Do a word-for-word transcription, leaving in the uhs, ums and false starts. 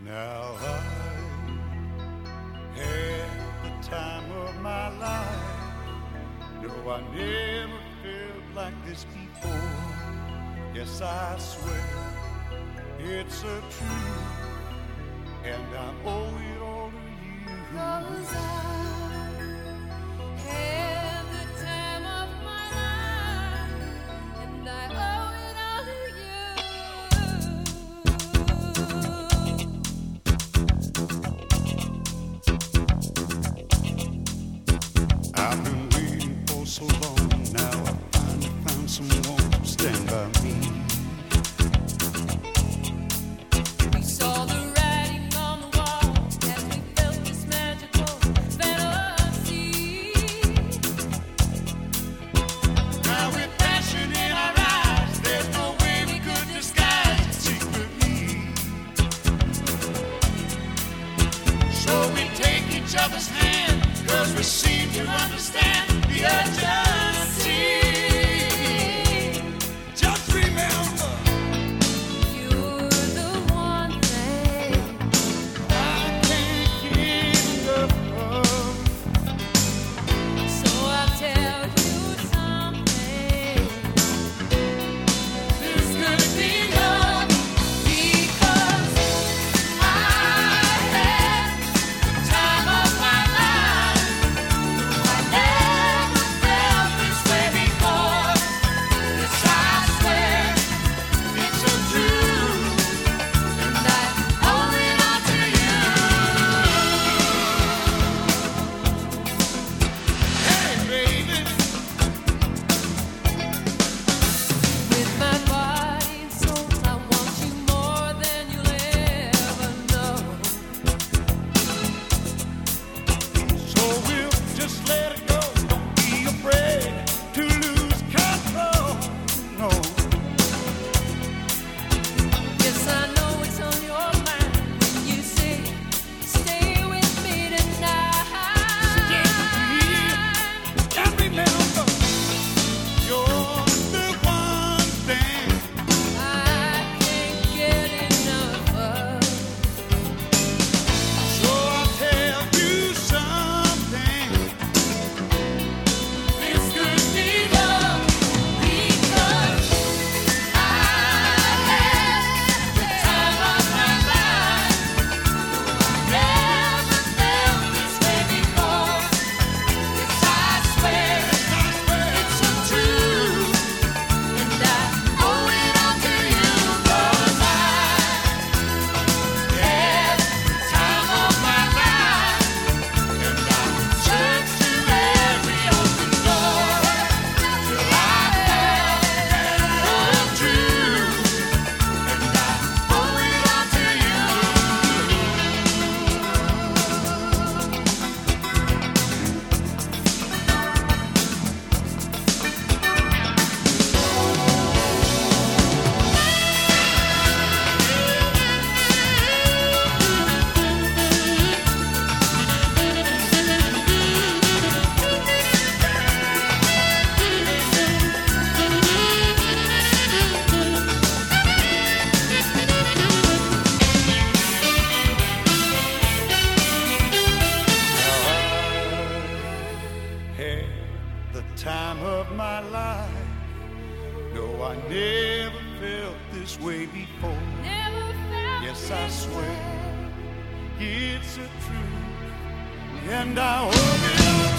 Now I had the time of my life. No, I never felt like this before. Yes, I swear it's a truth, and I owe it all to you. 'Cause I had the time of my life, and I owe it all to you. I've been waiting for so long. Now I finally found someone to stand by me. We saw the writing on the wall as we felt this magical fantasy. Now with passion in our eyes, there's no way we could disguise it secretly. So we take each other's hand, 'cause we seem to understand the urgency. Just remember, You're the one thing I can't get enough of. So I'll tell you something. This could be love, Because I had the time of my life. I never felt this way before. Yes, I swear it's a truth. and I owe it all to you. Hey, baby, With my body and soul, I want you more than you'll ever know. so we'll just let it go. Don't be afraid to lose control. No. Yes, I know it's on your mind when you say, stay with me tonight. And remember, you're the one thing I can't get enough of. so I'll tell you something. This could be love, Because I had the time of my life. Never felt this way before. Yes, I swear it's a truth, and I owe it all to you. 'Cause I had the time of my life, and I searched through every open door till I found the truth, and I owe it all to you. had the time of my life. No, I never felt this way before. Never felt Yes, I this swear way. it's a truth, and I hope it.